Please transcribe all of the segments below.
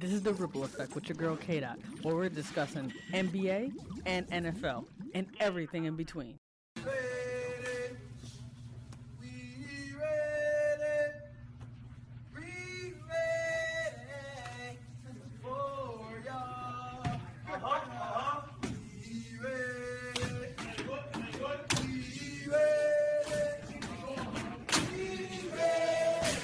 This is the Ripple Effect with your girl K Dot, where we're discussing NBA and NFL and everything in between. Ready, we ready, we ready for y'all. We ready, we ready, we ready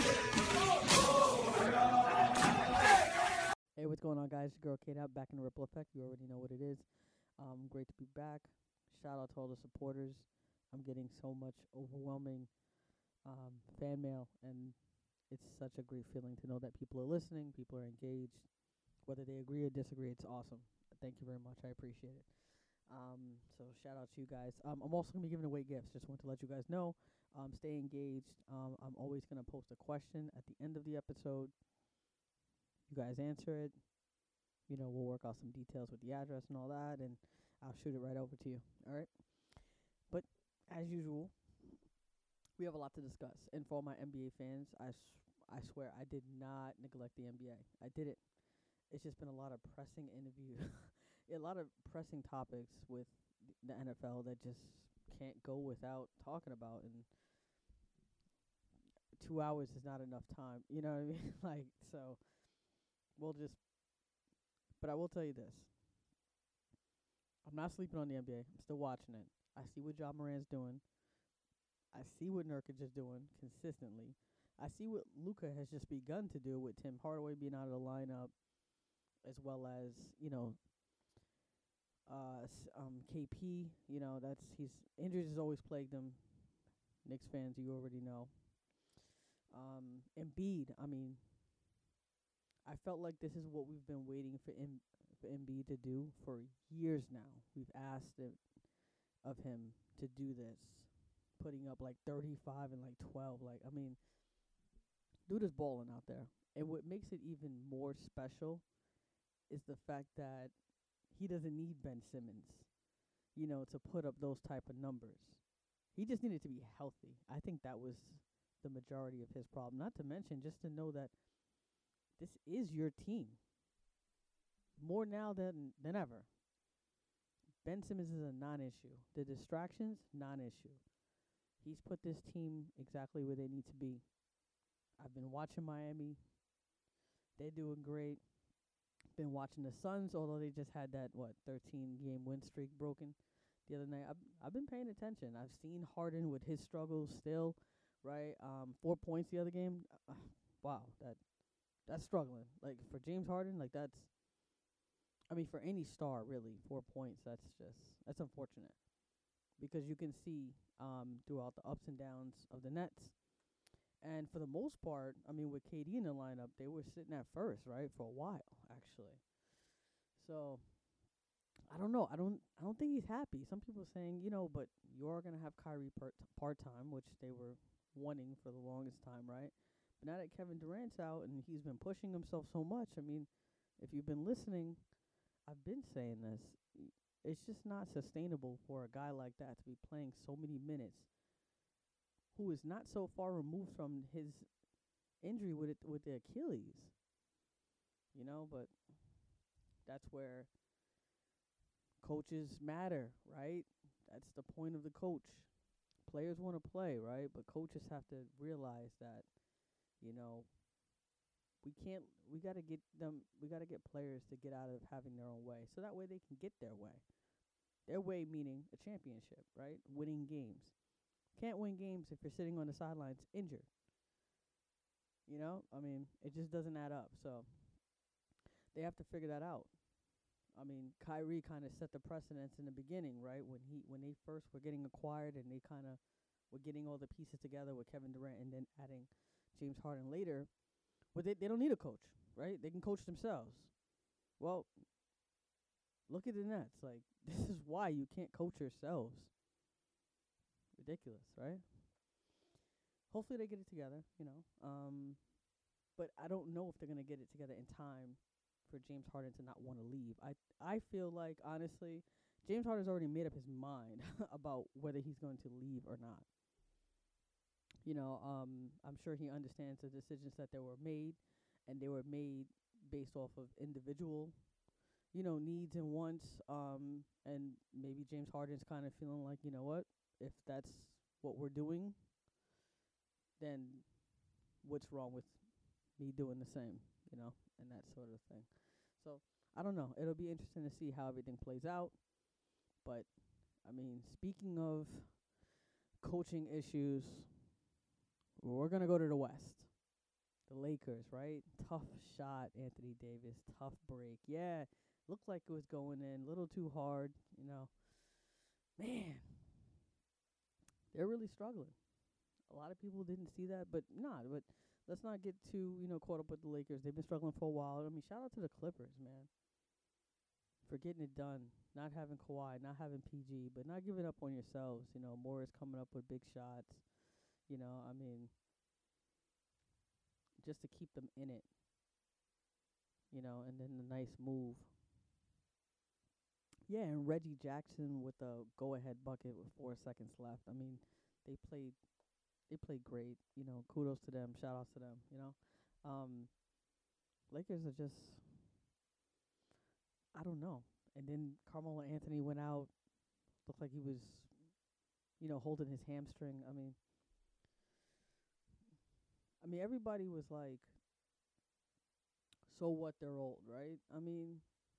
for y'all. Hey, what's going on, guys? Your girl K Dot back in the Ripple Effect. You already know what it is. Great to be back. Shout out to all the supporters. I'm getting so much overwhelming fan mail, and it's such a great feeling to know that people are listening, people are engaged. Whether they agree or disagree, it's awesome. Thank you very much. I appreciate it. So shout out to you guys. I'm also gonna be giving away gifts. Just want to let you guys know. Stay engaged. I'm always gonna post a question at the end of the episode. You guys answer it. You know, we'll work out some details with the address and all that, and I'll shoot it right over to you. All right. But as usual, we have a lot to discuss. And for all my NBA fans, I swear I did not neglect the NBA. I did it. It's just been a lot of pressing a lot of pressing topics with the NFL that just can't go without talking about. And 2 hours is not enough time. You know what I mean? Like, so we'll just. But I will tell you this. I'm not sleeping on the NBA. I'm still watching it. I see what John Morant's doing. I see what Nurkic is doing consistently. I see what Luka has just begun to do with Tim Hardaway being out of the lineup, as well as, you know, KP. You know, injuries has always plagued him. Knicks fans, you already know. Embiid, I mean, I felt like this is what we've been waiting for Embiid to do for years now. We've asked it of him to do this, putting up like 35 and like 12. Like, I mean, dude is balling out there. And what makes it even more special is the fact that he doesn't need Ben Simmons, you know, to put up those type of numbers. He just needed to be healthy. I think that was the majority of his problem. Not to mention just to know that this is your team. More now than ever. Ben Simmons is a non-issue. The distractions, non-issue. He's put this team exactly where they need to be. I've been watching Miami. They're doing great. Been watching the Suns, although they just had that 13-game win streak broken the other night. I've been paying attention. I've seen Harden with his struggles still, right? 4 points the other game. Wow, that's struggling. Like, for James Harden, like, for any star, really, 4 points, that's unfortunate. Because you can see throughout the ups and downs of the Nets. And for the most part, I mean, with KD in the lineup, they were sitting at first, right, for a while, actually. So, I don't know. I don't think he's happy. Some people are saying, you know, but you are going to have Kyrie part-time, which they were wanting for the longest time, right? But now that Kevin Durant's out and he's been pushing himself so much, I mean, if you've been listening, I've been saying this. It's just not sustainable for a guy like that to be playing so many minutes, who is not so far removed from his injury with the Achilles. You know, but that's where coaches matter, right? That's the point of the coach. Players want to play, right? But coaches have to realize that, you know, we got to get players to get out of having their own way, so that way they can get their way. Their way meaning a championship, right? Winning games. Can't win games if you're sitting on the sidelines injured. You know? I mean, it just doesn't add up. So they have to figure that out. I mean, Kyrie kind of set the precedence in the beginning, right? When they first were getting acquired and they kind of were getting all the pieces together with Kevin Durant and then adding James Harden later. But they don't need a coach, right? They can coach themselves. Well, look at the Nets. Like, this is why you can't coach yourselves. Ridiculous, right? Hopefully they get it together, you know. But I don't know if they're going to get it together in time for James Harden to not want to leave. I feel like, honestly, James Harden's already made up his mind about whether he's going to leave or not. You know, I'm sure he understands the decisions that they were made, and they were made based off of individual, needs and wants. And maybe James Harden's kind of feeling like, you know what, if that's what we're doing, then what's wrong with me doing the same, and that sort of thing. So I don't know. It'll be interesting to see how everything plays out. But I mean, speaking of coaching issues, we're gonna go to the West. The Lakers, right? Tough shot, Anthony Davis. Tough break. Yeah, looked like it was going in a little too hard. Man, they're really struggling. A lot of people didn't see that, but But let's not get too caught up with the Lakers. They've been struggling for a while. I mean, shout out to the Clippers, man, for getting it done. Not having Kawhi, not having PG, but not giving up on yourselves. Morris coming up with big shots. I mean, just to keep them in it. And then the nice move. Yeah, and Reggie Jackson with a go-ahead bucket with 4 seconds left. I mean, they played great. Kudos to them. Shout outs to them. Lakers are just, I don't know. And then Carmelo Anthony went out. Looked like he was, holding his hamstring. I mean, everybody was like, so what? They're old, right? I mean,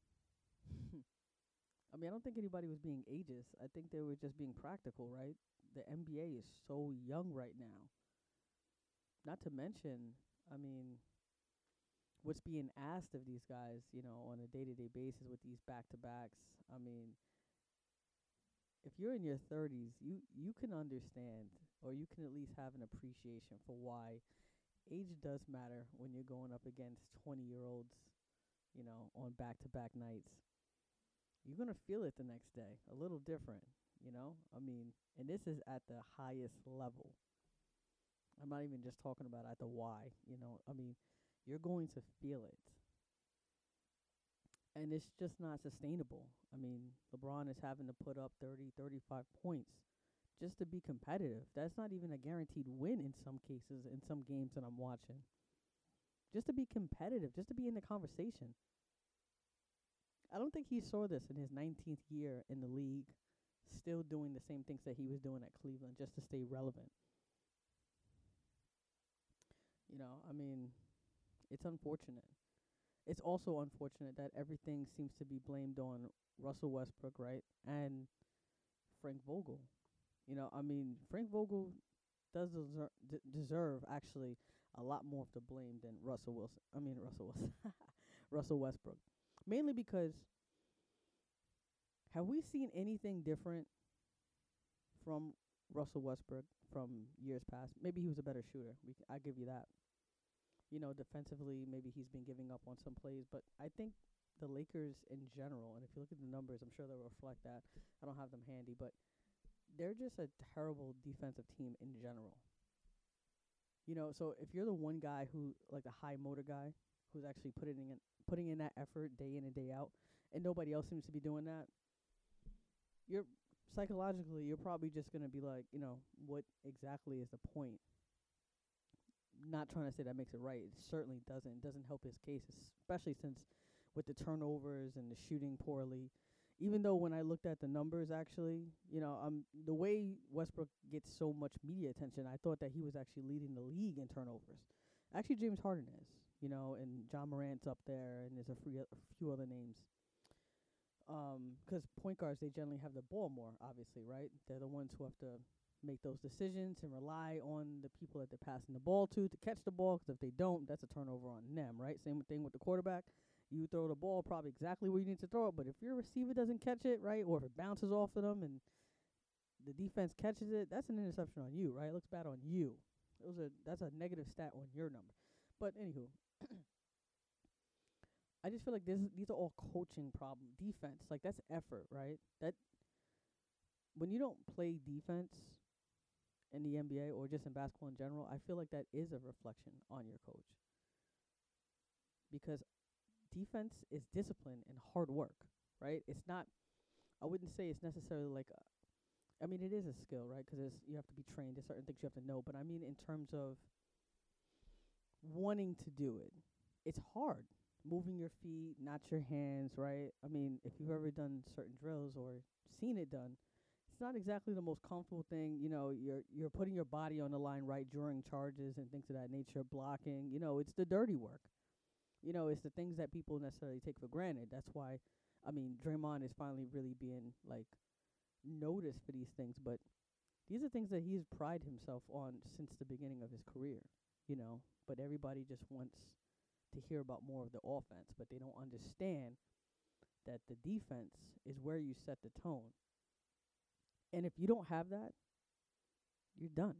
I don't think anybody was being ageist. I think they were just being practical, right? The NBA is so young right now. Not to mention, I mean, what's being asked of these guys, on a day-to-day basis with these back-to-backs. I mean, if you're in your 30s, you can understand, or you can at least have an appreciation for why age does matter when you're going up against 20-year-olds, on back-to-back nights. You're going to feel it the next day, a little different, I mean, and this is at the highest level. I'm not even just talking about at the Y, I mean, you're going to feel it. And it's just not sustainable. I mean, LeBron is having to put up 30, 35 points just to be competitive. That's not even a guaranteed win in some cases, in some games that I'm watching. Just to be competitive, just to be in the conversation. I don't think he saw this in his 19th year in the league, still doing the same things that he was doing at Cleveland just to stay relevant. I mean, it's unfortunate. It's also unfortunate that everything seems to be blamed on Russell Westbrook, right? And Frank Vogel. I mean, Frank Vogel does deserve actually a lot more of the blame than Russell Wilson. Russell Wilson. Russell Westbrook. Mainly because, have we seen anything different from Russell Westbrook from years past? Maybe he was a better shooter. I give you that. Defensively, maybe he's been giving up on some plays, but I think the Lakers in general, and if you look at the numbers, I'm sure they'll reflect that. I don't have them handy, but they're just a terrible defensive team in general. So if you're the one guy who, like the high motor guy, who's actually putting in that effort day in and day out, and nobody else seems to be doing that, you're psychologically, you're probably just going to be like, what exactly is the point? Not trying to say that makes it right. It certainly doesn't. It doesn't help his case, especially since with the turnovers and the shooting poorly. Even though when I looked at the numbers, actually, the way Westbrook gets so much media attention, I thought that he was actually leading the league in turnovers. Actually, James Harden is, and John Morant's up there, and there's a few other names. 'Cause point guards, they generally have the ball more, obviously, right? They're the ones who have to make those decisions and rely on the people that they're passing the ball to catch the ball, 'cause if they don't, that's a turnover on them, right? Same thing with the quarterback. You throw the ball probably exactly where you need to throw it, but if your receiver doesn't catch it, right, or if it bounces off of them and the defense catches it, that's an interception on you, right? It looks bad on you. That's a negative stat on your number. But anywho, I just feel like these are all coaching problem. Defense, like that's effort, right? That when you don't play defense in the NBA or just in basketball in general, I feel like that is a reflection on your coach. Because defense is discipline and hard work, right? It's not, I wouldn't say it's necessarily like, it is a skill, right? Because you have to be trained. There's certain things you have to know. But I mean in terms of wanting to do it, it's hard. moving your feet, not your hands, right? I mean, if you've ever done certain drills or seen it done, it's not exactly the most comfortable thing. You're putting your body on the line right during charges and things of that nature, blocking. It's the dirty work. It's the things that people necessarily take for granted. That's why, I mean, Draymond is finally really being like noticed for these things, but these are things that he's prided himself on since the beginning of his career. But everybody just wants to hear about more of the offense, but they don't understand that the defense is where you set the tone. And if you don't have that, you're done.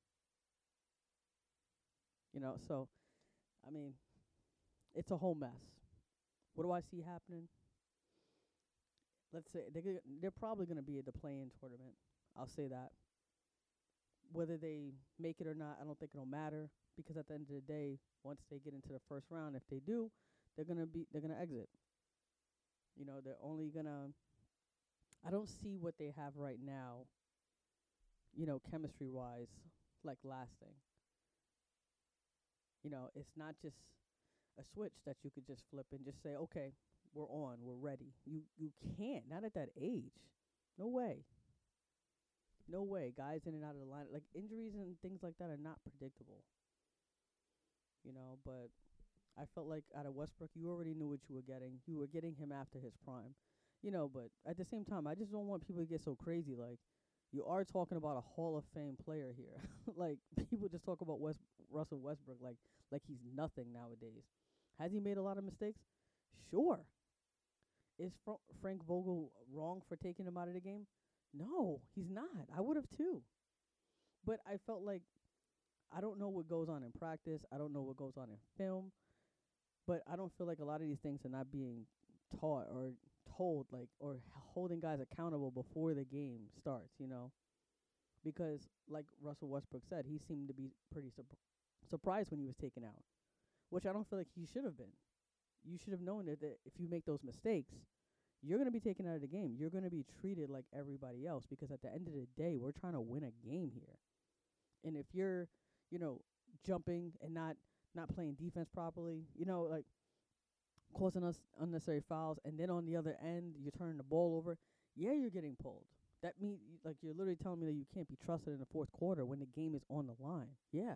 So I mean, it's a whole mess. What do I see happening? Let's say they're probably going to be at the play-in tournament. I'll say that. Whether they make it or not, I don't think it'll matter, because at the end of the day, once they get into the first round, if they do, they're gonna exit. They're only gonna. I don't see what they have right now. Chemistry wise, like lasting. It's not just a switch that you could just flip and just say, okay, we're on, we're ready. You can't, not at that age. No way. No way. Guys in and out of the line, like injuries and things like that are not predictable. But I felt like out of Westbrook, you already knew what you were getting. You were getting him after his prime. But at the same time, I just don't want people to get so crazy. Like, you are talking about a Hall of Fame player here. Like, people just talk about Russell Westbrook like he's nothing nowadays. Has he made a lot of mistakes? Sure. Is Frank Vogel wrong for taking him out of the game? No, he's not. I would have too. But I felt like I don't know what goes on in practice. I don't know what goes on in film. But I don't feel like a lot of these things are not being taught or told, like, or holding guys accountable before the game starts, Because, like Russell Westbrook said, he seemed to be pretty surprised when he was taken out, which I don't feel like he should have been. You should have known that if you make those mistakes, you're going to be taken out of the game. You're going to be treated like everybody else, because at the end of the day, we're trying to win a game here. And if you're, jumping and not playing defense properly, like causing us unnecessary fouls, and then on the other end, you're turning the ball over, yeah, you're getting pulled. That means, like, you're literally telling me that you can't be trusted in the fourth quarter when the game is on the line. Yeah.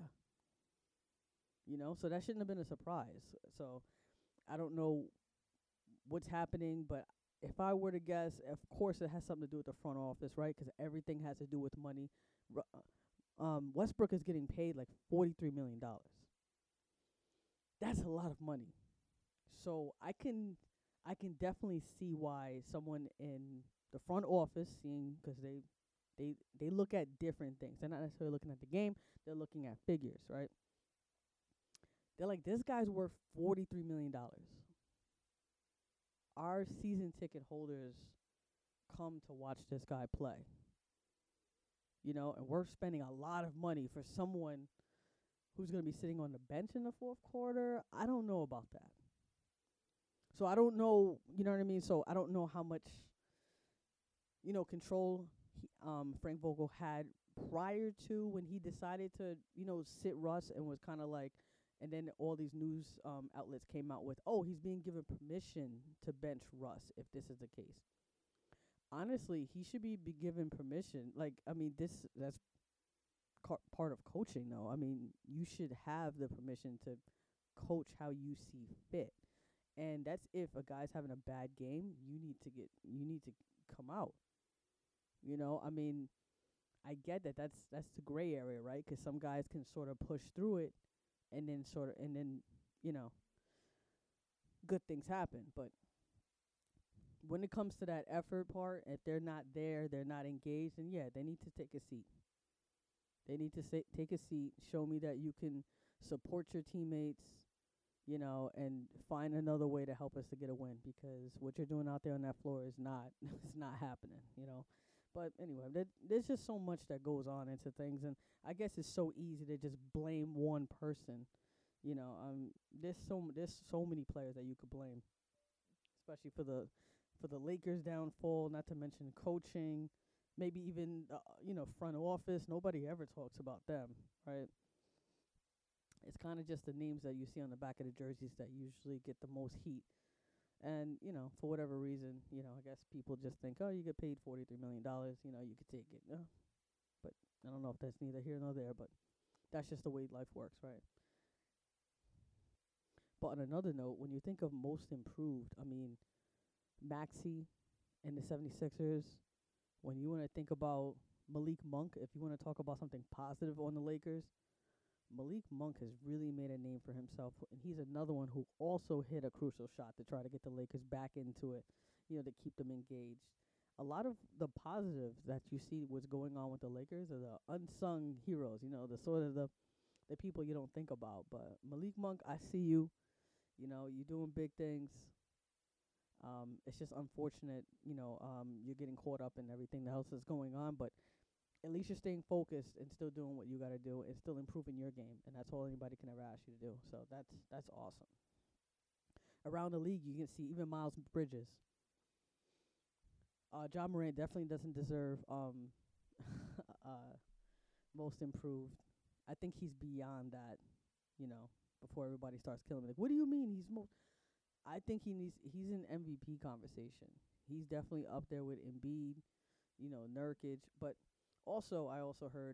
So that shouldn't have been a surprise. So I don't know what's happening, but if I were to guess, of course it has something to do with the front office, right? Because everything has to do with money. Westbrook is getting paid like $43 million. That's a lot of money. So I can definitely see why someone in the front office, seeing, because they look at different things. They're not necessarily looking at the game. They're looking at figures, right? They're like, this guy's worth $43 million. Our season ticket holders come to watch this guy play. And we're spending a lot of money for someone who's going to be sitting on the bench in the fourth quarter. I don't know about that. So I don't know, you know what I mean? So I don't know how much, control Frank Vogel had prior to when he decided to, sit Russ, and was kind of like, and then all these news outlets came out with, oh, he's being given permission to bench Russ if this is the case. Honestly, he should be given permission. Like, I mean, that's part of coaching, though. I mean, you should have the permission to coach how you see fit. And that's if a guy's having a bad game, you need to come out. I mean, I get that that's the gray area, right? 'Cause some guys can sort of push through it, and then good things happen. But when it comes to that effort part, if they're not there, they're not engaged, then yeah, they need to take a seat. They need to take a seat, show me that you can support your teammates, and find another way to help us to get a win, because what you're doing out there on that floor is not it's not happening, But anyway, there's just so much that goes on into things, and I guess it's so easy to just blame one person. There's so many players that you could blame, especially for the Lakers' downfall. Not to mention coaching, maybe even front office. Nobody ever talks about them, right? It's kind of just the names that you see on the back of the jerseys that usually get the most heat. And, for whatever reason, I guess people just think, oh, you get paid $43 million, you could take it. But I don't know if that's neither here nor there, but that's just the way life works, right? But on another note, when you think of most improved, I mean, Maxi and the 76ers, when you want to think about Malik Monk, if you want to talk about something positive on the Lakers, Malik Monk has really made a name for himself, and he's another one who also hit a crucial shot to try to get the Lakers back into it, to keep them engaged. A lot of the positives that you see what's going on with the Lakers are the unsung heroes, the sort of the people you don't think about. But Malik Monk, I see you. You're doing big things. It's just unfortunate, you're getting caught up in everything else that's going on, but at least you're staying focused and still doing what you got to do and still improving your game, and that's all anybody can ever ask you to do. So that's awesome. Around the league, you can see even Miles Bridges. Ja Morant definitely doesn't deserve most improved. I think he's beyond that, before everybody starts killing me. Like, what do you mean he's most? I think he's in MVP conversation. He's definitely up there with Embiid, Nurkic, but I also heard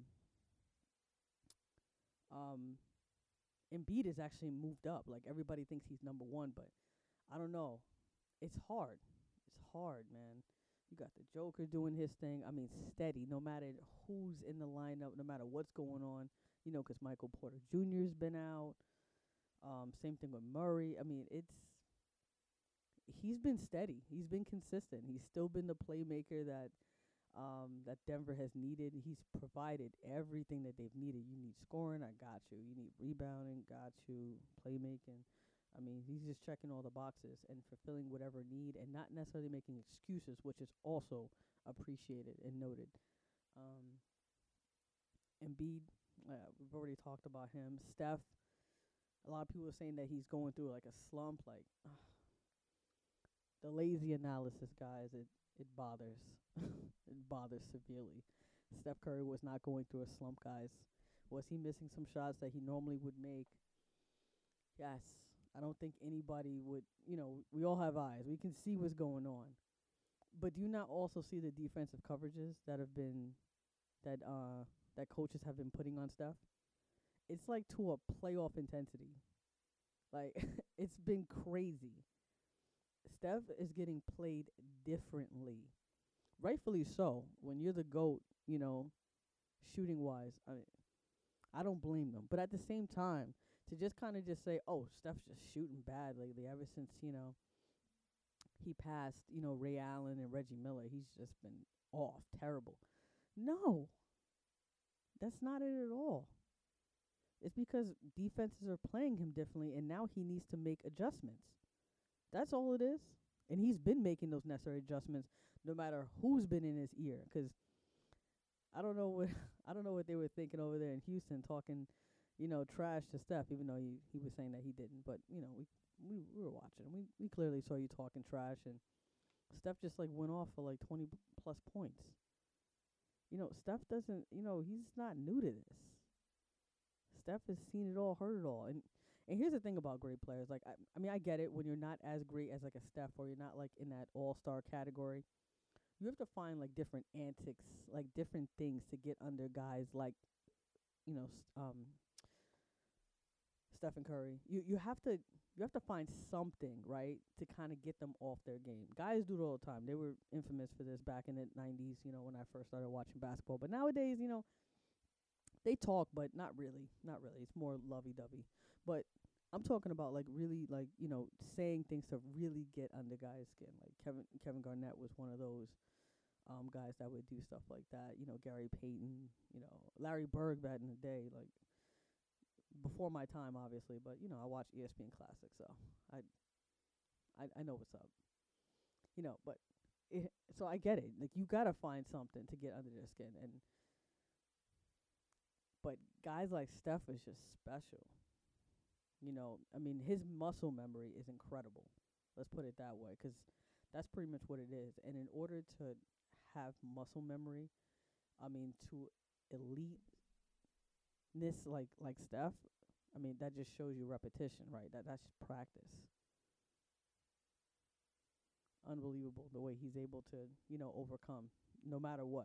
um Embiid is actually moved up. Like, everybody thinks he's number 1, but I don't know. It's hard. It's hard, man. You got the Joker doing his thing. I mean, steady, no matter who's in the lineup, no matter what's going on, 'cause Michael Porter Jr.'s been out. Same thing with Murray. I mean, he's been steady. He's been consistent. He's still been the playmaker that Denver has needed. He's provided everything that they've needed. You need scoring, I got you. You need rebounding, got you. Playmaking. I mean, he's just checking all the boxes and fulfilling whatever need and not necessarily making excuses, which is also appreciated and noted. Um, Embiid, we've already talked about him. Steph, a lot of people are saying that he's going through like a slump. Like, the lazy analysis, guys, it bothers. It bothers severely. Steph Curry was not going through a slump, guys. Was he missing some shots that he normally would make? Yes. I don't think anybody would, we all have eyes. We can see what's going on. But do you not also see the defensive coverages that coaches have been putting on Steph? It's like to a playoff intensity. Like, it's been crazy. Steph is getting played differently. Rightfully so. When you're the GOAT, shooting wise, I don't blame them. But at the same time, to just kind of just say, oh, Steph's just shooting bad lately ever since, he passed, Ray Allen and Reggie Miller. He's just been off, terrible. No, that's not it at all. It's because defenses are playing him differently, and now he needs to make adjustments. That's all it is. And he's been making those necessary adjustments no matter who's been in his ear. 'Cause I don't know what they were thinking over there in Houston, talking, trash to Steph, even though he was saying that he didn't. But we were watching. We clearly saw you talking trash, and Steph just like went off for like 20 plus points. Steph doesn't. He's not new to this. Steph has seen it all, heard it all, and here's the thing about great players. Like, I mean, I get it when you're not as great as like a Steph, or you're not like in that all-star category. You have to find like different antics, like different things to get under guys like, Stephen Curry. You have to find something, right, to kind of get them off their game. Guys do it all the time. They were infamous for this back in the 90s, when I first started watching basketball. But nowadays, they talk, but not really. Not really. It's more lovey-dovey. But I'm talking about like really like, saying things to really get under guys' skin. Like Kevin Garnett was one of those guys that would do stuff like that. Gary Payton, Larry Bird back in the day, like before my time obviously, but I watch ESPN Classic, so I know what's up. But so I get it. Like, you got to find something to get under their skin, but guys like Steph is just special. I mean, his muscle memory is incredible. Let's put it that way, 'cause that's pretty much what it is. And in order to have muscle memory, I mean, to eliteness like Steph, I mean, that just shows you repetition, right? That's practice. Unbelievable the way he's able to, overcome no matter what.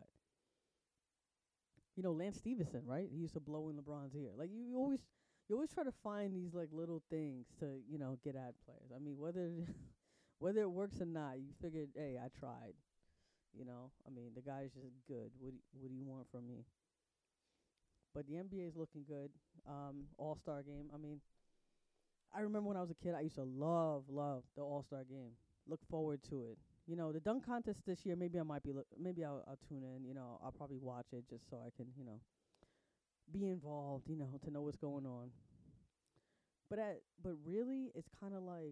Lance Stevenson, right? He used to blow in LeBron's ear. Like you always try to find these like little things to, get at players. I mean, whether whether it works or not, you figured, hey, I tried. I mean, the guy's just good. What do you want from me? But the NBA is looking good. All-Star game. I mean, I remember when I was a kid, I used to love the All-Star game. Look forward to it. The dunk contest this year, maybe I might be maybe I'll tune in, I'll probably watch it just so I can, be involved, to know what's going on. But really it's kind of like,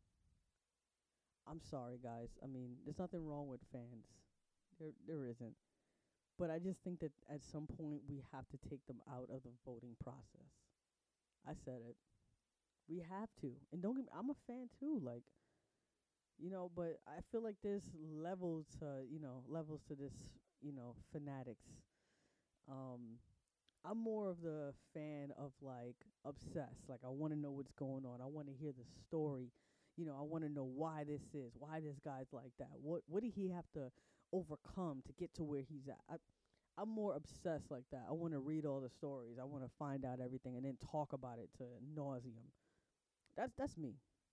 I'm sorry guys. I mean, there's nothing wrong with fans. There isn't. But I just think that at some point we have to take them out of the voting process. I said it. We have to. And don't get me, I'm a fan too, like, but I feel like there's levels to this, fanatics. I'm more of the fan of like obsessed. Like I want to know what's going on. I want to hear the story. I want to know why this guy's like that. What did he have to overcome to get to where he's at? I'm more obsessed like that. I want to read all the stories. I want to find out everything and then talk about it to nauseum. That's me.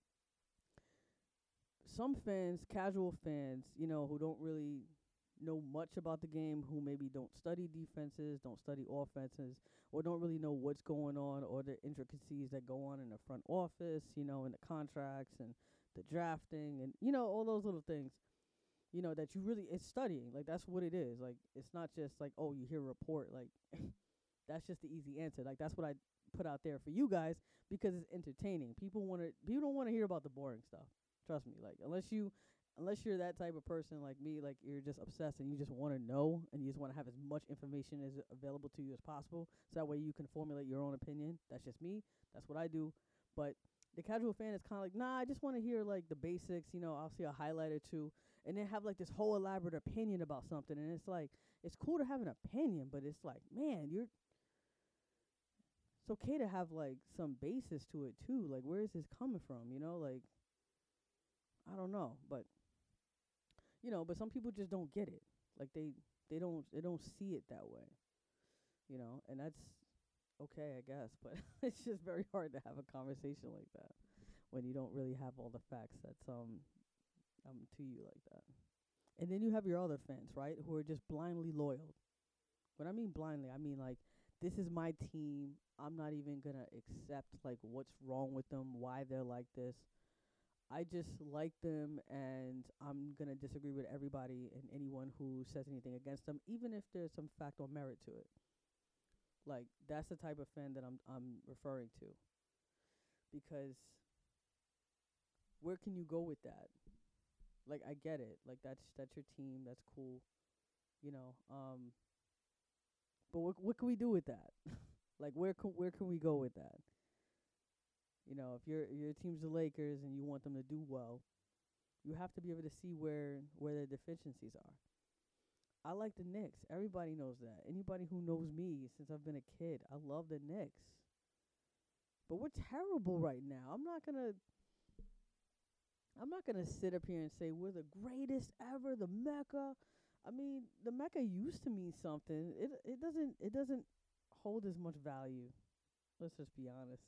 Some fans, casual fans, who don't really know much about the game, who maybe don't study defenses, don't study offenses, or don't really know what's going on or the intricacies that go on in the front office, in the contracts and the drafting and, all those little things, that you really, it's studying. Like, that's what it is. Like, it's not just like, oh, you hear a report. Like, that's just the easy answer. Like, that's what I put out there for you guys because it's entertaining. People don't want to hear about the boring stuff. Trust me. Like, unless you're that type of person like me, like you're just obsessed and you just want to know and you just want to have as much information as available to you as possible, so that way you can formulate your own opinion. That's just me. That's what I do. But the casual fan is kind of like, nah, I just want to hear like the basics. I'll see a highlight or two, and then have like this whole elaborate opinion about something. And it's like, it's cool to have an opinion, but it's like, man, it's okay to have like some basis to it too. Like, where is this coming from? Like, I don't know, but but some people just don't get it. Like they don't see it that way. And that's okay, I guess, but it's just very hard to have a conversation like that when you don't really have all the facts that's to you like that. And then you have your other fans, right, who are just blindly loyal. When I mean blindly, I mean like, this is my team. I'm not even going to accept like what's wrong with them, why they're like this. I just like them, and I'm going to disagree with everybody and anyone who says anything against them, even if there's some fact or merit to it. Like, that's the type of fan that I'm referring to. Because where can you go with that? Like, I get it. Like, that's your team. That's cool. But what can we do with that? Like, where can we go with that? If your team's the Lakers and you want them to do well, you have to be able to see where their deficiencies are. I like the Knicks. Everybody knows that. Anybody who knows me since I've been a kid, I love the Knicks. But we're terrible right now. I'm not gonna sit up here and say we're the greatest ever, the Mecca. I mean, the Mecca used to mean something. It doesn't hold as much value. Let's just be honest.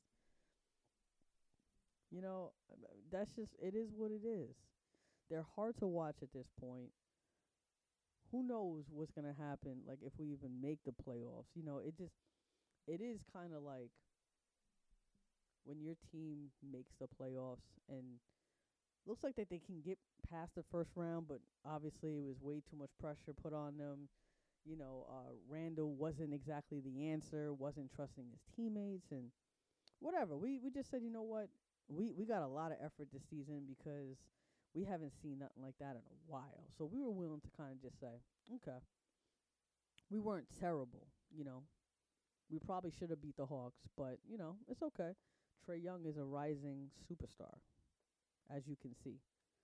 That's just, it is what it is. They're hard to watch at this point. Who knows what's going to happen, like, if we even make the playoffs. It is kind of like when your team makes the playoffs and looks like that they can get past the first round, but obviously it was way too much pressure put on them. Randall wasn't exactly the answer, wasn't trusting his teammates, and whatever. We just said, you know what? We got a lot of effort this season because we haven't seen nothing like that in a while. So we were willing to kind of just say, okay, we weren't terrible, We probably should have beat the Hawks, but, it's okay. Trae Young is a rising superstar, as you can see.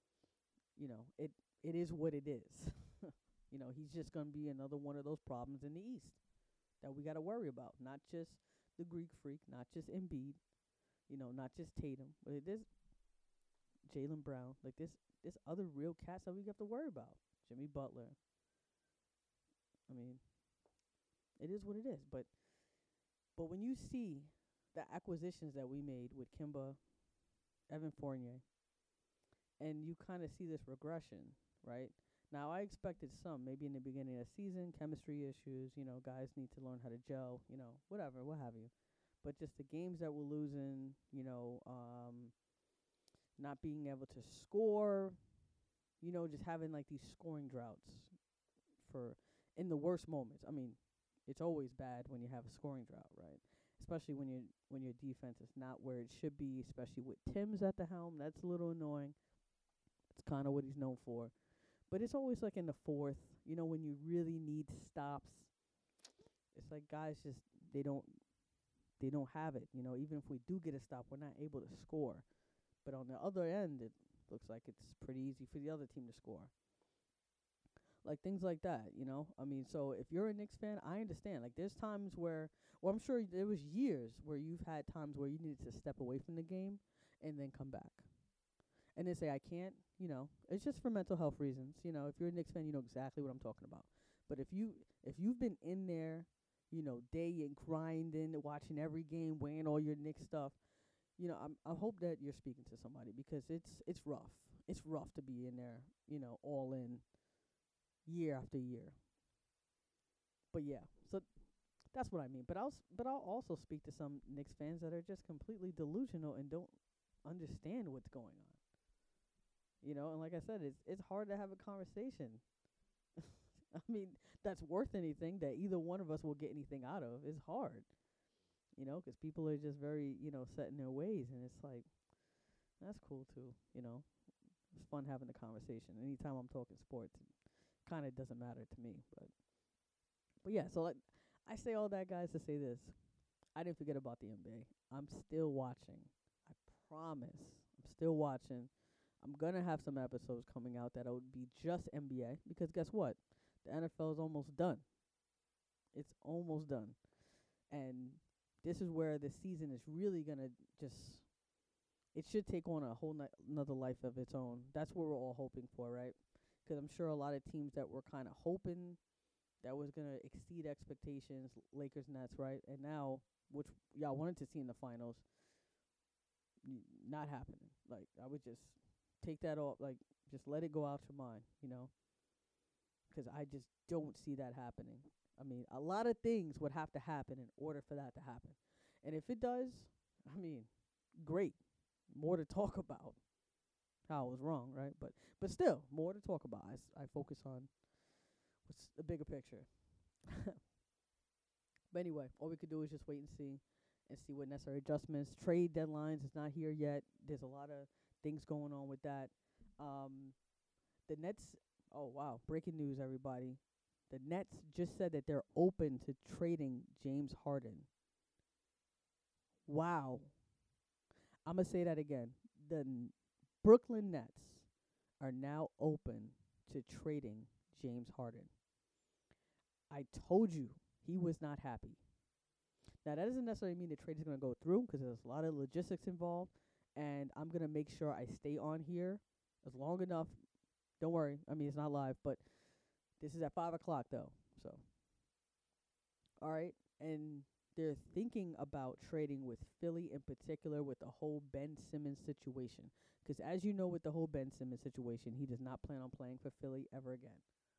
It is what it is. He's just going to be another one of those problems in the East that we got to worry about. Not just the Greek freak, not just Embiid, not just Tatum, but this Jalen Brown, like this other real cats that we have to worry about. Jimmy Butler. I mean, it is what it is. But when you see the acquisitions that we made with Kimba, Evan Fournier, and you kind of see this regression, right? Now I expected some, maybe in the beginning of the season, chemistry issues, guys need to learn how to gel, whatever, what have you. But just the games that we're losing, not being able to score, just having like these scoring droughts for in the worst moments. I mean, it's always bad when you have a scoring drought, right? Especially when your defense is not where it should be, especially with Tim's at the helm. That's a little annoying. It's kind of what he's known for. But it's always like in the fourth, when you really need stops. It's like guys just they don't have it. Even if we do get a stop, we're not able to score. But on the other end, it looks like it's pretty easy for the other team to score. Like things like that, I mean, so if you're a Knicks fan, I understand. Like there's times where, well, I'm sure there was years where you've had times where you needed to step away from the game and then come back. And they say, I can't, it's just for mental health reasons. If you're a Knicks fan, you know exactly what I'm talking about. But if you've been in there, day and grinding, watching every game, wearing all your Knicks stuff, I hope that you're speaking to somebody because it's rough. It's rough to be in there, all in year after year. But yeah, so that's what I mean. But I'll also speak to some Knicks fans that are just completely delusional and don't understand what's going on. And like I said, it's hard to have a conversation. I mean, that's worth anything that either one of us will get anything out of. It's hard, 'cause people are just very, set in their ways, and it's like that's cool too. It's fun having the conversation. Anytime I'm talking sports, it kind of doesn't matter to me, but yeah. So like, I say all that, guys, to say this: I didn't forget about the NBA. I'm still watching. I promise. I'm still watching. I'm gonna have some episodes coming out that would be just NBA because guess what? The NFL is almost done. It's almost done, and this is where the season is really gonna just. It should take on a whole another life of its own. That's what we're all hoping for, right? Because I'm sure a lot of teams that were kind of hoping that was gonna exceed expectations, Lakers, Nets, right? And now, which y'all wanted to see in the finals, not happening. Like I would just take that off, like just let it go out your mind, because I just don't see that happening. I mean, a lot of things would have to happen in order for that to happen. And if it does, I mean, great. More to talk about. How I was wrong, right? But still, more to talk about. I focus on what's the bigger picture. But anyway, all we could do is just wait and see what necessary adjustments. Trade deadlines is not here yet. There's a lot of things going on with that. The Nets, oh wow, breaking news, everybody. The Nets just said that they're open to trading James Harden. Wow. I'm going to say that again. The Brooklyn Nets are now open to trading James Harden. I told you he was not happy. Now, that doesn't necessarily mean the trade is going to go through because there's a lot of logistics involved, and I'm going to make sure I stay on here as long enough. Don't worry. I mean, it's not live, but this is at 5 o'clock, though. So, all right. And they're thinking about trading with Philly in particular with the whole Ben Simmons situation. Because as you know, with the whole Ben Simmons situation, he does not plan on playing for Philly ever again.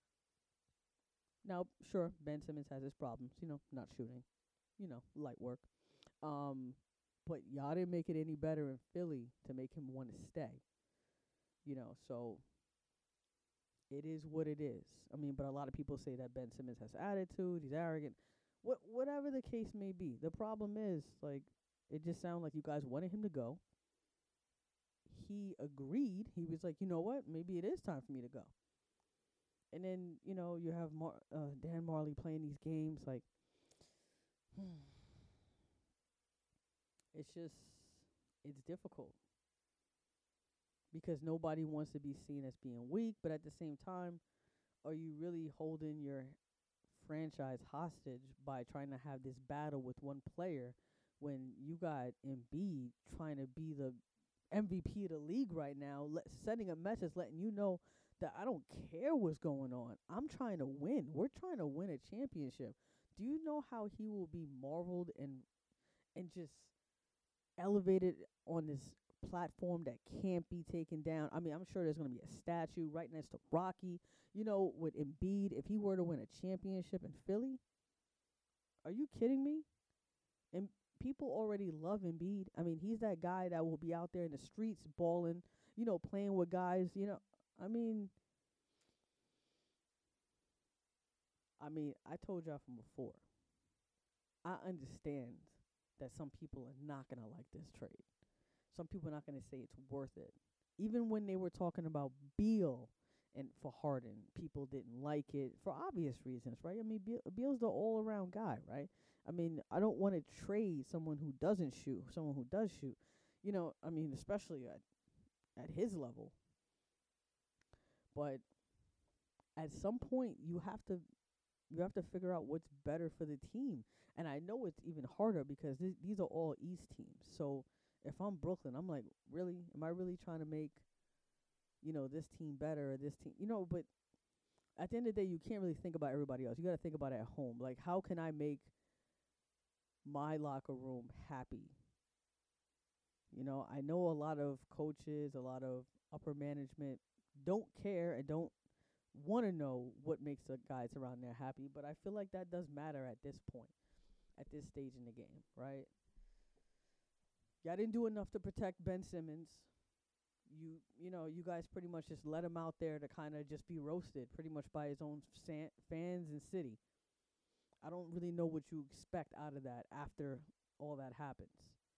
Now, sure, Ben Simmons has his problems, not shooting, light work. But y'all didn't make it any better in Philly to make him want to stay. So it is what it is. I mean, but a lot of people say that Ben Simmons has attitude, he's arrogant. Whatever the case may be, the problem is, like, it just sounded like you guys wanted him to go. He agreed. He was like, you know what? Maybe it is time for me to go. And then, you have Dan Marley playing these games. Like, it's difficult. Because nobody wants to be seen as being weak. But at the same time, are you really holding your franchise hostage by trying to have this battle with one player when you got Embiid trying to be the MVP of the league right now, sending a message letting you know that I don't care what's going on. I'm trying to win. We're trying to win a championship. Do you know how he will be marveled and just elevated on this platform that can't be taken down? I mean, I'm sure there's going to be a statue right next to Rocky. You know, with Embiid, if he were to win a championship in Philly, are you kidding me? And people already love Embiid. I mean, he's that guy that will be out there in the streets balling, playing with guys, I mean, I told y'all from before. I understand that some people are not going to like this trade. Some people are not going to say it's worth it. Even when they were talking about Beal and for Harden, people didn't like it for obvious reasons, right? I mean, Beal's the all-around guy, right? I mean, I don't want to trade someone who doesn't shoot, someone who does shoot. I mean, especially at his level. But at some point, you have to figure out what's better for the team. And I know it's even harder because these are all East teams. So if I'm Brooklyn, I'm like, really? Am I really trying to make, this team better or this team? But at the end of the day, you can't really think about everybody else. You got to think about it at home. Like, how can I make my locker room happy? I know a lot of coaches, a lot of upper management don't care and don't want to know what makes the guys around there happy, but I feel like that does matter at this point, at this stage in the game, right? Y'all didn't do enough to protect Ben Simmons. You guys pretty much just let him out there to kind of just be roasted pretty much by his own fans and city. I don't really know what you expect out of that after all that happens.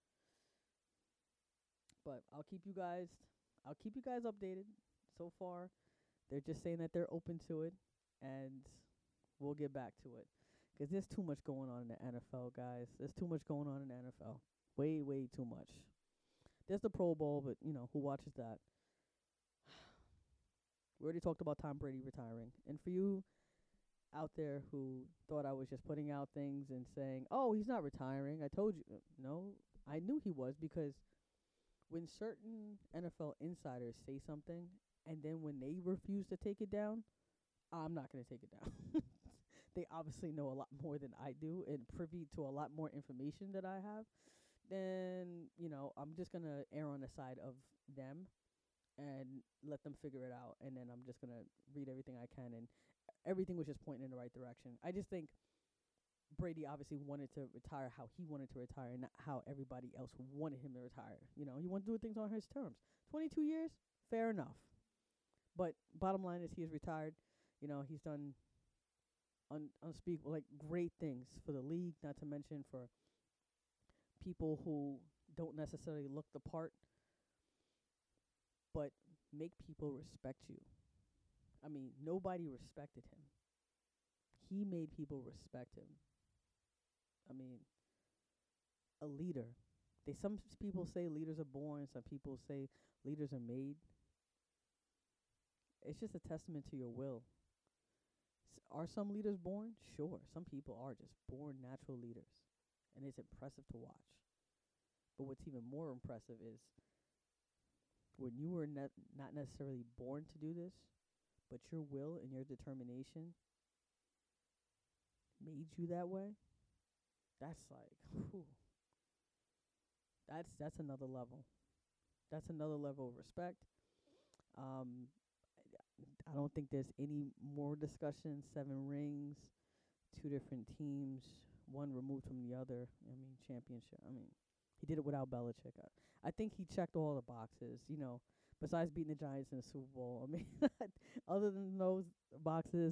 But I'll keep you guys updated. So far, they're just saying that they're open to it, and we'll get back to it. Because there's too much going on in the NFL, guys. There's too much going on in the NFL. Way, way too much. There's the Pro Bowl, but, who watches that? We already talked about Tom Brady retiring. And for you out there who thought I was just putting out things and saying, oh, he's not retiring, I told you. No, I knew he was, because when certain NFL insiders say something, and then when they refuse to take it down, I'm not going to take it down. They obviously know a lot more than I do and privy to a lot more information that I have. Then, I'm just going to err on the side of them and let them figure it out. And then I'm just going to read everything I can. And everything was just pointing in the right direction. I just think Brady obviously wanted to retire how he wanted to retire, not how everybody else wanted him to retire. He wanted to do things on his terms. 22 years, fair enough. But bottom line is he is retired. He's done unspeakable, great things for the league, not to mention for people who don't necessarily look the part, but make people respect you. I mean, nobody respected him. He made people respect him. I mean, a leader. Some people say leaders are born, some people say leaders are made. It's just a testament to your will. Are some leaders born? Sure. Some people are just born natural leaders, and it's impressive to watch. But what's even more impressive is when you were not necessarily born to do this, but your will and your determination made you that way. That's like, whew. That's another level. That's another level of respect. I don't think there's any more discussion. 7 rings, 2 different teams, one removed from the other. I mean, championship. I mean, he did it without Belichick. I think he checked all the boxes, besides beating the Giants in the Super Bowl. I mean, other than those boxes,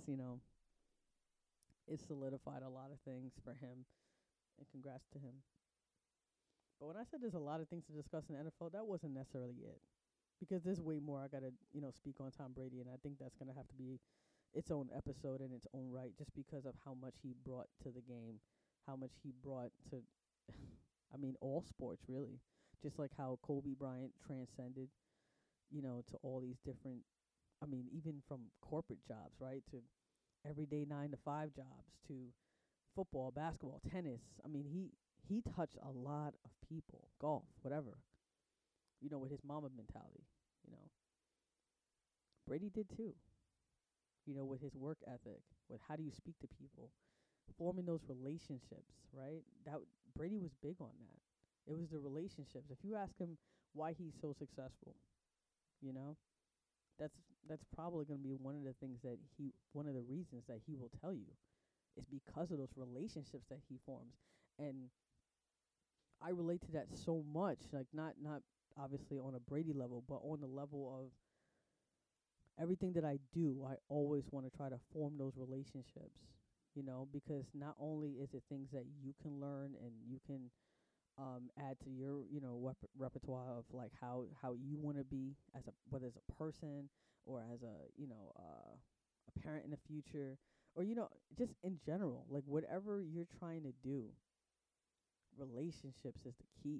it solidified a lot of things for him, and congrats to him. But when I said there's a lot of things to discuss in the NFL, that wasn't necessarily it. Because there's way more I got to, speak on Tom Brady, and I think that's going to have to be its own episode in its own right, just because of how much he brought to the game, how much he brought to, all sports, really. Just like how Kobe Bryant transcended, to all these different, even from corporate jobs, right, to everyday 9 to 5 jobs to football, basketball, tennis. I mean, he touched a lot of people, golf, whatever. With his mama mentality. You know, Brady did too. With his work ethic, with how do you speak to people, forming those relationships, right? That Brady was big on that. It was the relationships. If you ask him why he's so successful, you know, that's that's probably going to be one of the reasons that he will tell you is because of those relationships that he forms. And I relate to that so much, like not obviously on a Brady level, but on the level of everything that I do, I always want to try to form those relationships, because not only is it things that you can learn and you can add to your, repertoire of like how you want to be as whether as a person or as a parent in the future, or just in general, like whatever you're trying to do, relationships is the key.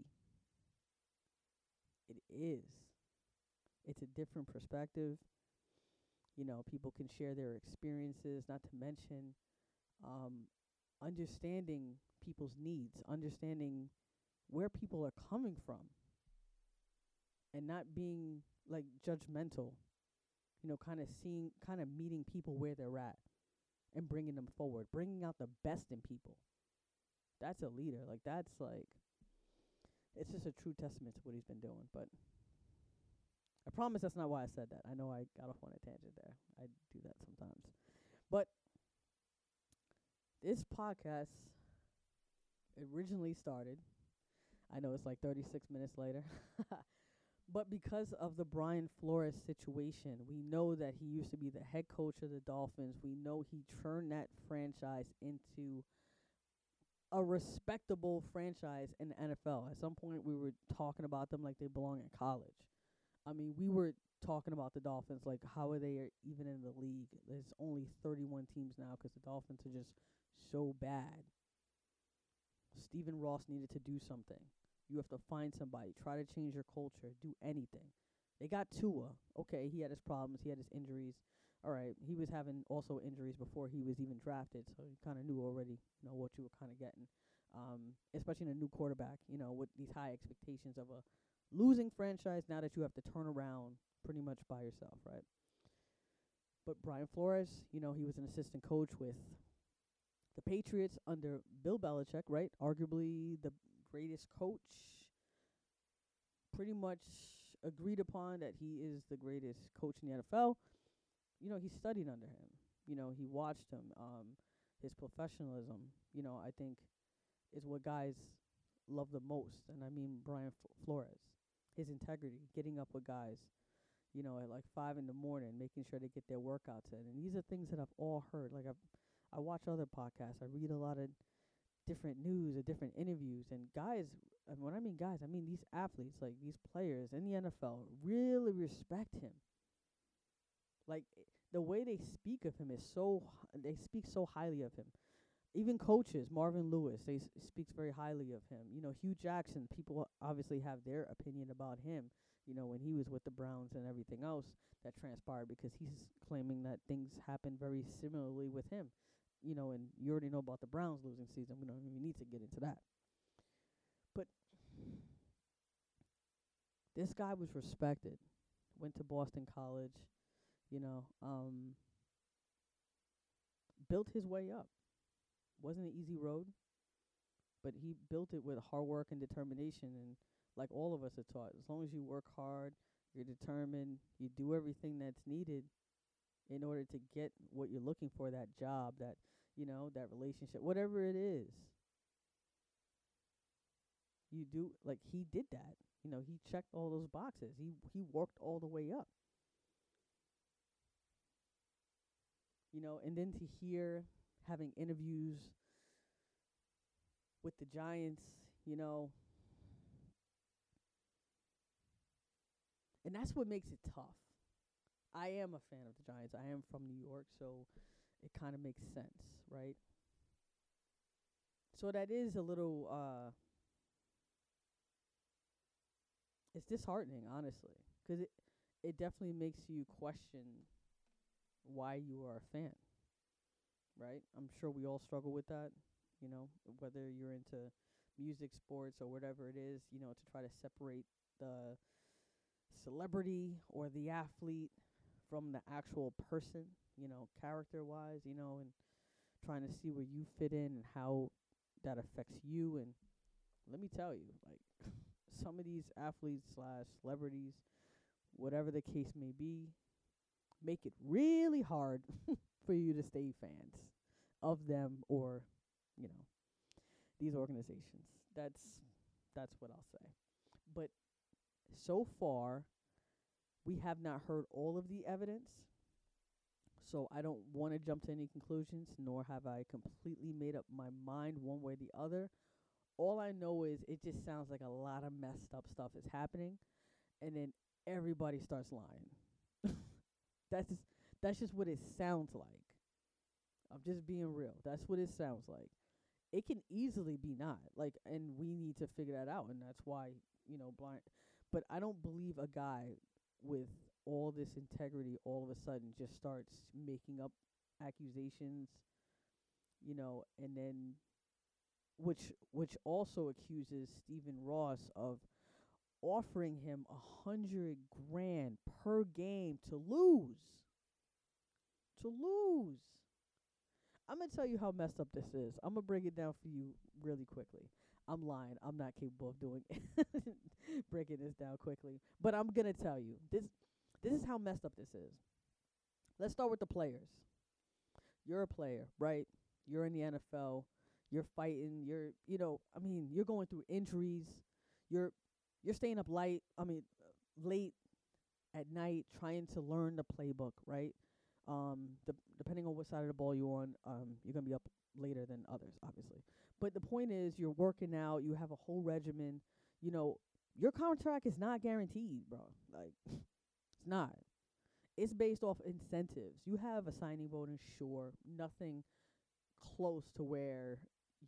It is. It's a different perspective. People can share their experiences, not to mention understanding people's needs, understanding where people are coming from, and not being like judgmental, kind of meeting people where they're at and bringing them forward, bringing out the best in people. That's a leader. Like, it's just a true testament to what he's been doing. But I promise that's not why I said that. I know I got off on a tangent there. I do that sometimes. But this podcast originally started, I know it's like 36 minutes later, but because of the Brian Flores situation, we know that he used to be the head coach of the Dolphins. We know he turned that franchise into a respectable franchise in the NFL. At some point, we were talking about them like they belong in college. I mean, we were talking about the Dolphins like how are they even in the league? There's only 31 teams now because the Dolphins are just so bad. Stephen Ross needed to do something. You have to find somebody, try to change your culture, do anything. They got Tua. Okay, he had his problems, he had his injuries. All right, he was having also injuries before he was even drafted, so you kind of knew already, what you were kind of getting. Especially in a new quarterback, with these high expectations of a losing franchise now that you have to turn around pretty much by yourself, right? But Brian Flores, he was an assistant coach with the Patriots under Bill Belichick, right? Arguably the greatest coach. Pretty much agreed upon that he is the greatest coach in the NFL. He studied under him. He watched him. His professionalism, I think is what guys love the most. And I mean Brian Flores. His integrity, getting up with guys, at like 5 in the morning, making sure they get their workouts in. And these are things that I've all heard. Like I watch other podcasts. I read a lot of different news or different interviews. And guys, and when I mean guys, I mean these athletes, like these players in the NFL, really respect him. Like the way they speak of him is they speak so highly of him. Even coaches, Marvin Lewis, they speaks very highly of him. Hugh Jackson, people obviously have their opinion about him, when he was with the Browns and everything else that transpired, because he's claiming that things happened very similarly with him. And you already know about the Browns losing season. We don't even need to get into that. But this guy was respected. Went to Boston College, built his way up. Wasn't an easy road, but he built it with hard work and determination. And like all of us are taught, as long as you work hard, you're determined, you do everything that's needed in order to get what you're looking for, that job, that, that relationship, whatever it is. You do, like he did that. He checked all those boxes. He worked all the way up. And then to hear having interviews with the Giants, and that's what makes it tough. I am a fan of the Giants. I am from New York, so it kind of makes sense, right? So that is a little, it's disheartening, honestly, because it definitely makes you question why you are a fan. right? I'm sure we all struggle with that, you know, whether you're into music, sports, or whatever it is, you know, to try to separate the celebrity or the athlete from the actual person, you know, character wise, you know, and trying to see where you fit in and how that affects you. And let me tell you, like, some of these athletes slash celebrities, whatever the case may be, make it really hard for you to stay fans of them or, you know, these organizations. That's what I'll say. But so far, we have not heard all of the evidence. So I don't want to jump to any conclusions, nor have I completely made up my mind one way or the other. All I know is it just sounds like a lot of messed up stuff is happening, and then everybody starts lying. that's just, that's just what it sounds like. I'm just being real. That's what it sounds like. It can easily be not, like, and we need to figure that out, and that's why, you know, blind. But I don't believe a guy with all this integrity all of a sudden just starts making up accusations, you know, and then which also accuses Stephen Ross of offering him 100 grand per game to lose. To lose. I'm gonna tell you how messed up this is. I'm gonna break it down for you really quickly. I'm lying. I'm not capable of doing breaking this down quickly. But I'm gonna tell you. This is how messed up this is. Let's start with the players. You're a player, right? You're in the NFL. You're fighting. You're going through injuries. You're you're staying up late at night trying to learn the playbook, right? Depending on what side of the ball you're on, you're gonna be up later than others, obviously. But the point is, you're working out. You have a whole regimen. You know, your contract is not guaranteed, bro. Like, it's not. It's based off incentives. You have a signing bonus, sure, nothing close to where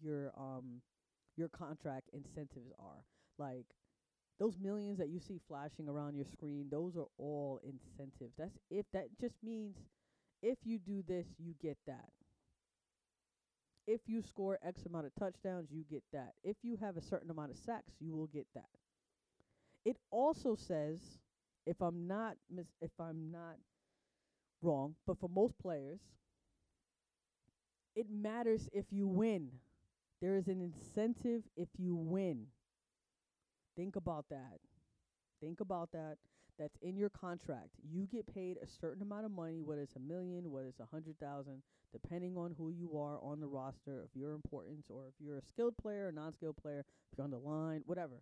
your contract incentives are. Like, those millions that you see flashing around your screen, those are all incentives. That just means if you do this, you get that. If you score X amount of touchdowns, you get that. If you have a certain amount of sacks, you will get that. It also says, if I'm not wrong, but for most players, it matters if you win. There is an incentive if you win. Think about that. Think about that. That's in your contract. You get paid a certain amount of money, whether it's $1 million, whether it's 100,000, depending on who you are on the roster, if you're important, or if you're a skilled player, a non-skilled player, if you're on the line, whatever.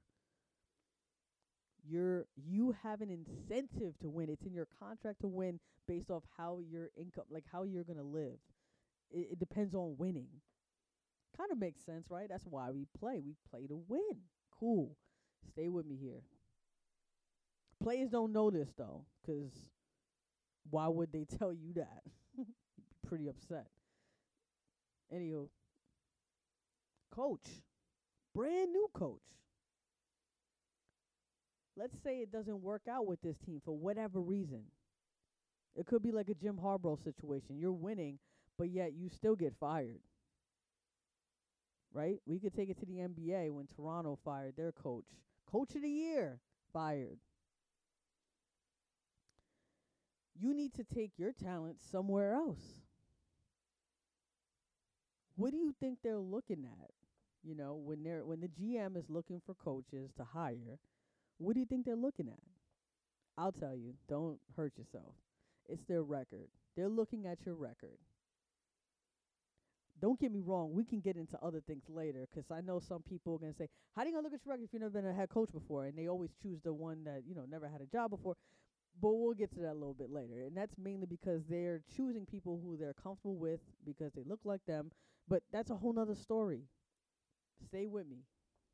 You have an incentive to win. It's in your contract to win based off how your income, like how you're gonna live. It depends on winning. Kind of makes sense, right? That's why we play. We play to win. Cool. Stay with me here. Players don't know this though, 'cause why would they tell you that? You'd be pretty upset. Anywho, coach, brand new coach. Let's say it doesn't work out with this team for whatever reason. It could be like a Jim Harbaugh situation. You're winning, but yet you still get fired. Right? We could take it to the NBA when Toronto fired their coach. Coach of the year, fired. You need to take your talent somewhere else. What do you think they're looking at? You know, when the GM is looking for coaches to hire, what do you think they're looking at? I'll tell you, don't hurt yourself. It's their record. They're looking at your record. Don't get me wrong, we can get into other things later, 'cause I know some people are going to say, how do you going to look at your record if you've never been a head coach before? And they always choose the one that, never had a job before. But we'll get to that a little bit later. And that's mainly because they're choosing people who they're comfortable with because they look like them. But that's a whole nother story. Stay with me.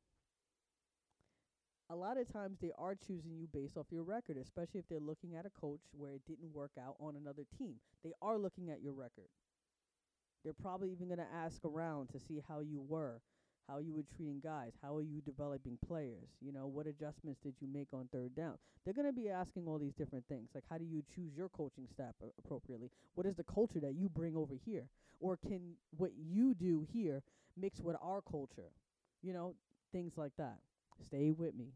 A lot of times they are choosing you based off your record, especially if they're looking at a coach where it didn't work out on another team. They are looking at your record. They're probably even going to ask around to see how you were. how you were treating guys, how are you developing players, what adjustments did you make on third down. They're going to be asking all these different things, like how do you choose your coaching staff appropriately? What is the culture that you bring over here? Or can what you do here mix with our culture? Things like that. Stay with me.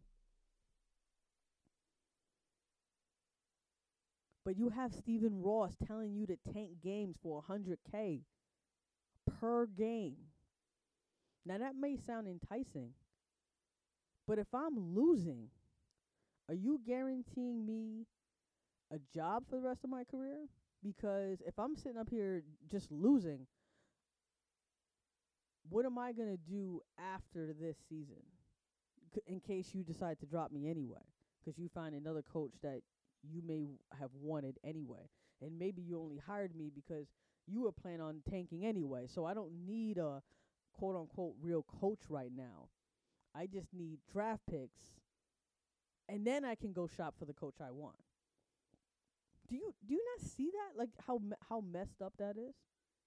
But you have Stephen Ross telling you to tank games for 100K per game. Now that may sound enticing, but if I'm losing, are you guaranteeing me a job for the rest of my career? Because if I'm sitting up here just losing, what am I going to do after this season in case you decide to drop me anyway? Because you find another coach that you may have wanted anyway. And maybe you only hired me because you were planning on tanking anyway. So I don't need a quote-unquote real coach right now. I just need draft picks, and then I can go shop for the coach I want. Do you not see that? Like how messed up that is?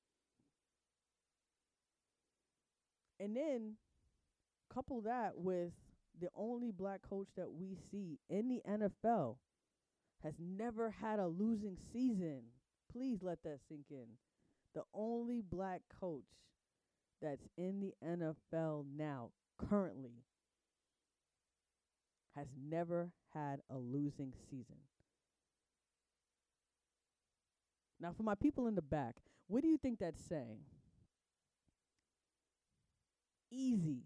And then couple that with the only black coach that we see in the NFL has never had a losing season. Please let that sink in. The only black coach that's in the NFL now, currently, has never had a losing season. Now, for my people in the back, what do you think that's saying? Easy.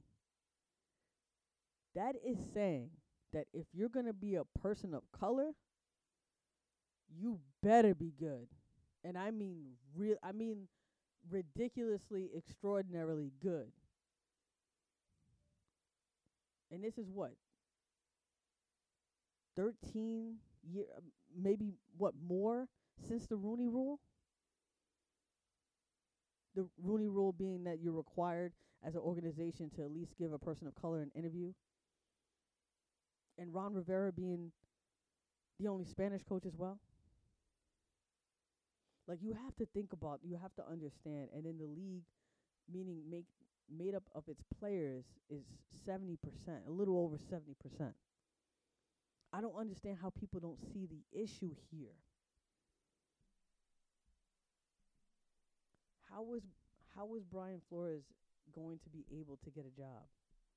That is saying that if you're going to be a person of color, you better be good. And I mean ridiculously, extraordinarily good. And this is what? 13 years, maybe more since the Rooney Rule? The Rooney Rule being that you're required as an organization to at least give a person of color an interview. And Ron Rivera being the only Spanish coach as well. Like, you have to think about, you have to understand, and then the league, meaning made up of its players, is 70%, a little over 70%. I don't understand how people don't see the issue here. How was Brian Flores going to be able to get a job?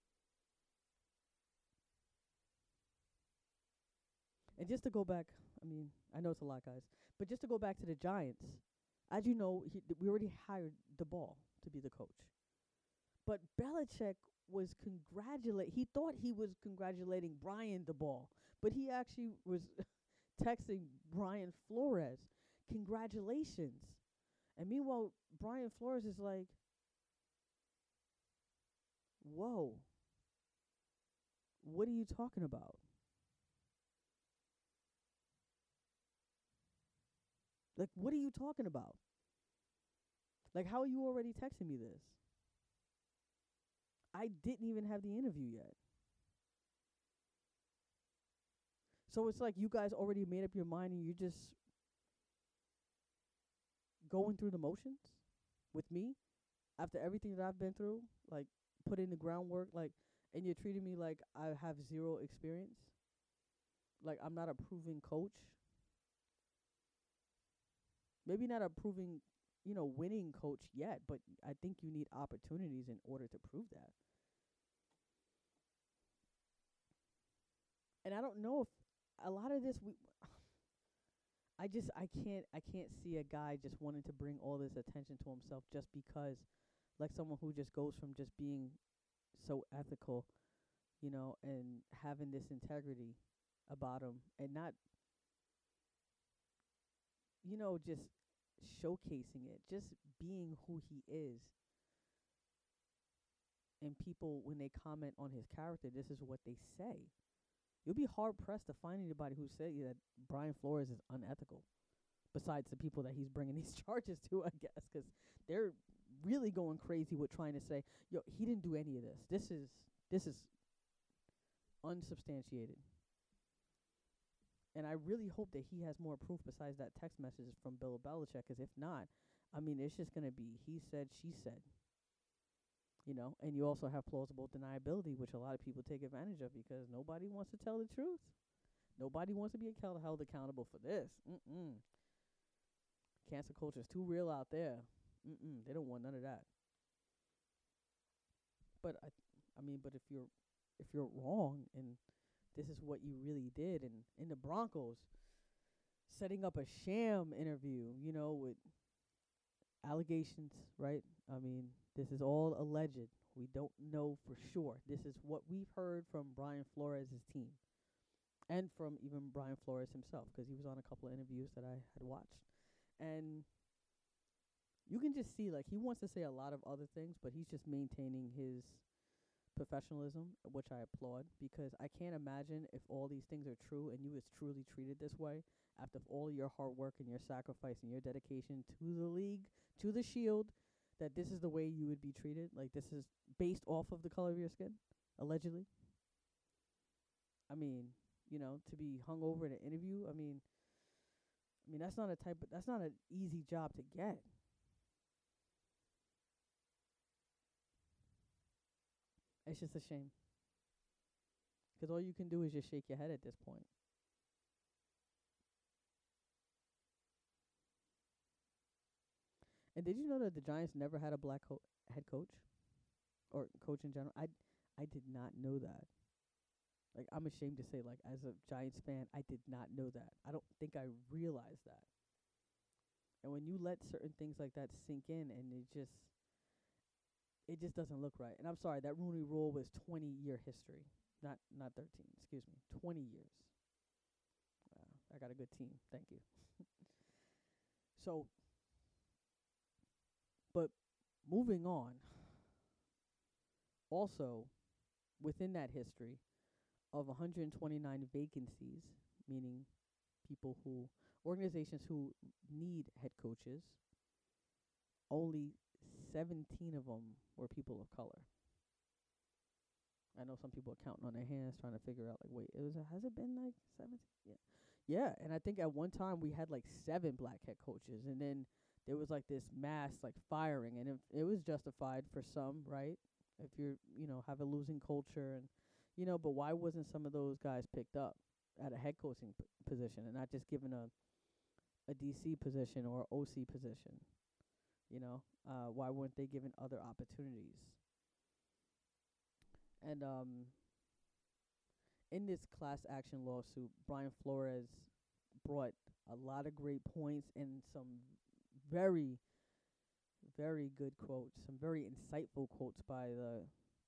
And just to go back, I know it's a lot, guys, but just to go back to the Giants, as you know, we already hired DeBall to be the coach. But Belichick was he thought he was congratulating Brian DeBall, but he actually was texting Brian Flores, congratulations. And meanwhile, Brian Flores is like, whoa, what are you talking about? Like, what are you talking about? Like, how are you already texting me this? I didn't even have the interview yet. So it's like you guys already made up your mind and you're just going through the motions with me after everything that I've been through, like putting the groundwork, like, and you're treating me like I have zero experience, like I'm not a proven coach. Maybe not a proven, winning coach yet, but I think you need opportunities in order to prove that. And I don't know if a lot of this I can't see a guy just wanting to bring all this attention to himself just because, like, someone who just goes from just being so ethical, and having this integrity about him and not, just showcasing it, just being who he is. And people, when they comment on his character, this is what they say. You'll be hard-pressed to find anybody who says that Brian Flores is unethical, besides the people that he's bringing these charges to, I guess, because they're really going crazy with trying to say, yo, he didn't do any of this. This is unsubstantiated. And I really hope that he has more proof besides that text message from Bill Belichick, because if not, it's just going to be he said, she said. And you also have plausible deniability, which a lot of people take advantage of because nobody wants to tell the truth. Nobody wants to be held accountable for this. Cancel culture is too real out there. They don't want none of that. But but if you're wrong and this is what you really did, and in the Broncos setting up a sham interview, with allegations, right? This is all alleged. We don't know for sure. This is what we've heard from Brian Flores' team and from even Brian Flores himself, because he was on a couple of interviews that I had watched. And you can just see, like, he wants to say a lot of other things, but he's just maintaining his professionalism, which I applaud, because I can't imagine if all these things are true and you was truly treated this way after all your hard work and your sacrifice and your dedication to the league, to the Shield, that this is the way you would be treated. Like, this is based off of the color of your skin, allegedly. To be hung over in an interview, that's not that's not an easy job to get. It's just a shame. Because all you can do is just shake your head at this point. And did you know that the Giants never had a black head coach? Or coach in general? I did not know that. Like, I'm ashamed to say, like, as a Giants fan, I did not know that. I don't think I realized that. And when you let certain things like that sink in, and it just doesn't look right. And I'm sorry, that Rooney Rule was 20-year history, not 13. Excuse me, 20 years. I got a good team. Thank you. So, but moving on. Also, within that history of 129 vacancies, meaning organizations who need head coaches, only 17 of them were people of color. I know some people are counting on their hands trying to figure out, like, wait, has it been like 17? Yeah, and I think at one time we had like 7 black head coaches, and then there was like this mass like firing, and it was justified for some, right? If you're, have a losing culture, and but why wasn't some of those guys picked up at a head coaching position and not just given a DC position or OC position? Why weren't they given other opportunities? And in this class action lawsuit, Brian Flores brought a lot of great points and some very, very good quotes, some very insightful quotes by the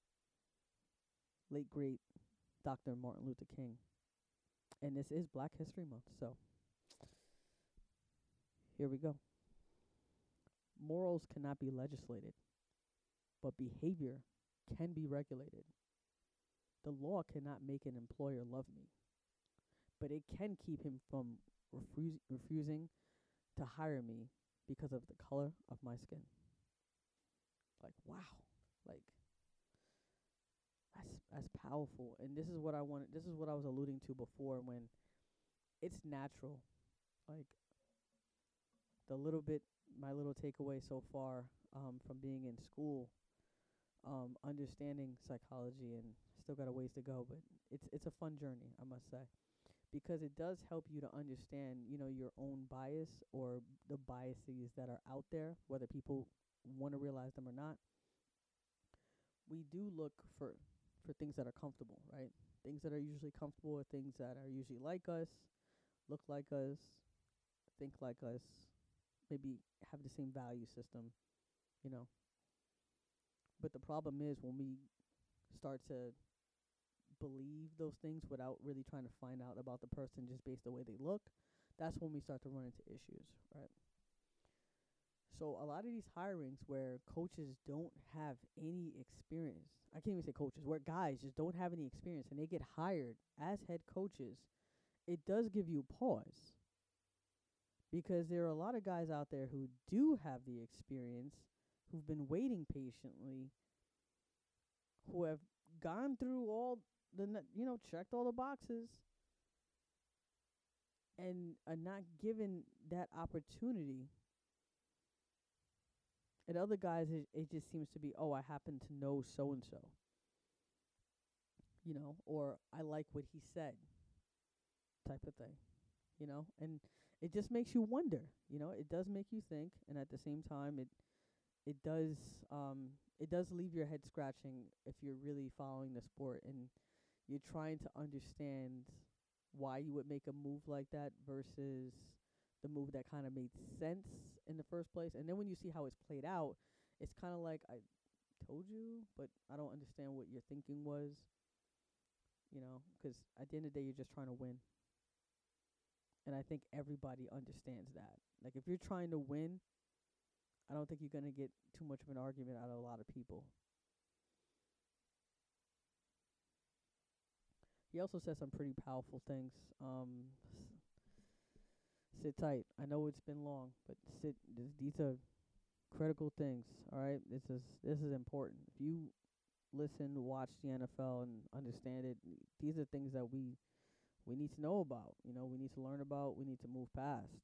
late great Dr. Martin Luther King. And this is Black History Month, so here we go. Morals cannot be legislated, but behavior can be regulated. The law cannot make an employer love me, but it can keep him from refusing to hire me because of the color of my skin. Like, wow. Like, that's powerful. And this is what I was alluding to before, when it's natural. Like, my little takeaway so far from being in school, understanding psychology, and still got a ways to go, but it's a fun journey, I must say, because it does help you to understand, your own bias or the biases that are out there, whether people want to realize them or not. We do look for things that are comfortable, right? Things that are usually comfortable are things that are usually like us, look like us, think like us, maybe have the same value system, But the problem is when we start to believe those things without really trying to find out about the person just based the way they look, that's when we start to run into issues, right? So a lot of these hirings where coaches don't have any experience, I can't even say coaches, where guys just don't have any experience and they get hired as head coaches, it does give you pause. Because there are a lot of guys out there who do have the experience, who've been waiting patiently, who have gone through all checked all the boxes, and are not given that opportunity. And other guys, it just seems to be, oh, I happen to know so and so, or I like what he said, type of thing, and it just makes you wonder. It does make you think, and at the same time, it does it does leave your head scratching if you're really following the sport and you're trying to understand why you would make a move like that versus the move that kind of made sense in the first place. And then when you see how it's played out, it's kind of like, I told you, but I don't understand what your thinking was, because at the end of the day, you're just trying to win. And I think everybody understands that. Like, if you're trying to win, I don't think you're going to get too much of an argument out of a lot of people. He also said some pretty powerful things. Sit tight. I know it's been long, but these are critical things, all right? This is important. If you listen, watch the NFL and understand it, these are things that we need to know about. We need to learn about. We need to move past.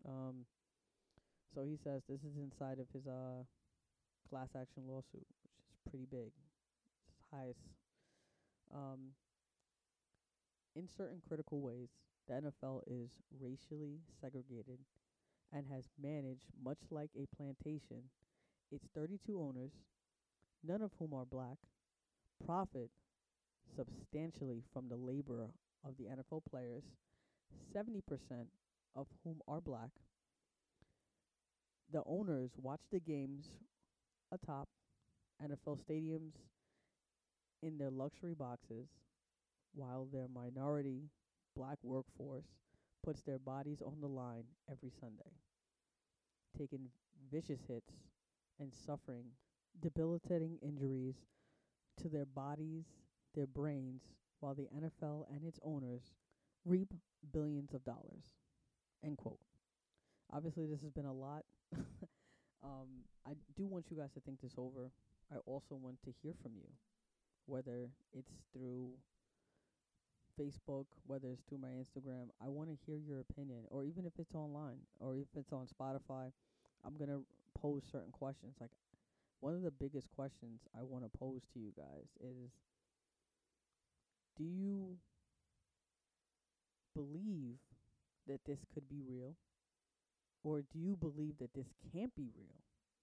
So he says this is inside of his class action lawsuit, which is pretty big. It's his highest. In certain critical ways, the NFL is racially segregated and has managed, much like a plantation, its 32 owners, none of whom are black, profit substantially from the labor of the NFL players, 70% of whom are black. The owners watch the games atop NFL stadiums in their luxury boxes, while their minority black workforce puts their bodies on the line every Sunday, taking vicious hits and suffering debilitating injuries to their bodies, their brains, while the NFL and its owners reap billions of dollars. End quote. Obviously, this has been a lot. I do want you guys to think this over. I also want to hear from you, whether it's through Facebook, whether it's through my Instagram. I want to hear your opinion, or even if it's online, or if it's on Spotify. I'm going to pose certain questions. Like, one of the biggest questions I want to pose to you guys is, do you believe that this could be real? Or do you believe that this can't be real?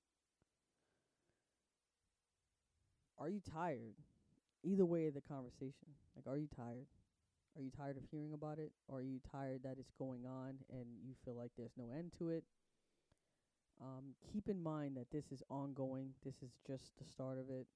Are you tired? Either way of the conversation. Like, are you tired? Are you tired of hearing about it? Or are you tired that it's going on and you feel like there's no end to it? Keep in mind that this is ongoing. This is just the start of it.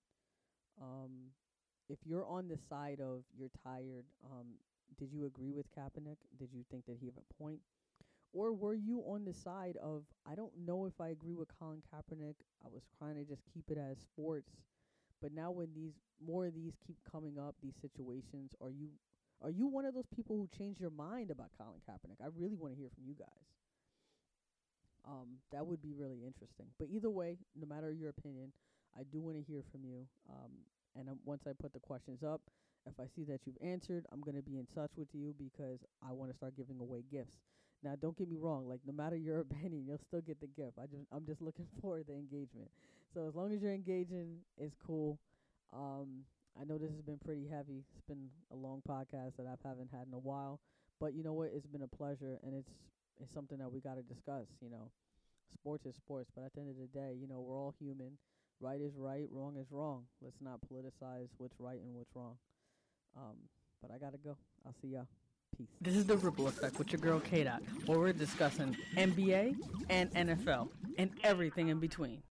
If you're on the side of you're tired, did you agree with Kaepernick? Did you think that he had a point? Or were you on the side of, I don't know if I agree with Colin Kaepernick. I was trying to just keep it as sports. But now when more of these keep coming up, these situations, are you one of those people who changed your mind about Colin Kaepernick? I really want to hear from you guys. That would be really interesting. But either way, no matter your opinion, I do want to hear from you. And once I put the questions up, if I see that you've answered, I'm going to be in touch with you because I want to start giving away gifts. Now, don't get me wrong. Like, no matter your opinion, you'll still get the gift. I'm just looking for the engagement. So as long as you're engaging, it's cool. I know this has been pretty heavy. It's been a long podcast that I haven't had in a while. But you know what? It's been a pleasure, and it's something that we got to discuss. Sports is sports, but at the end of the day, we're all human. Right is right, wrong is wrong. Let's not politicize what's right and what's wrong. But I gotta go. I'll see y'all. Peace. This is The Ripple Effect with your girl K-Dot, where we're discussing NBA and NFL and everything in between.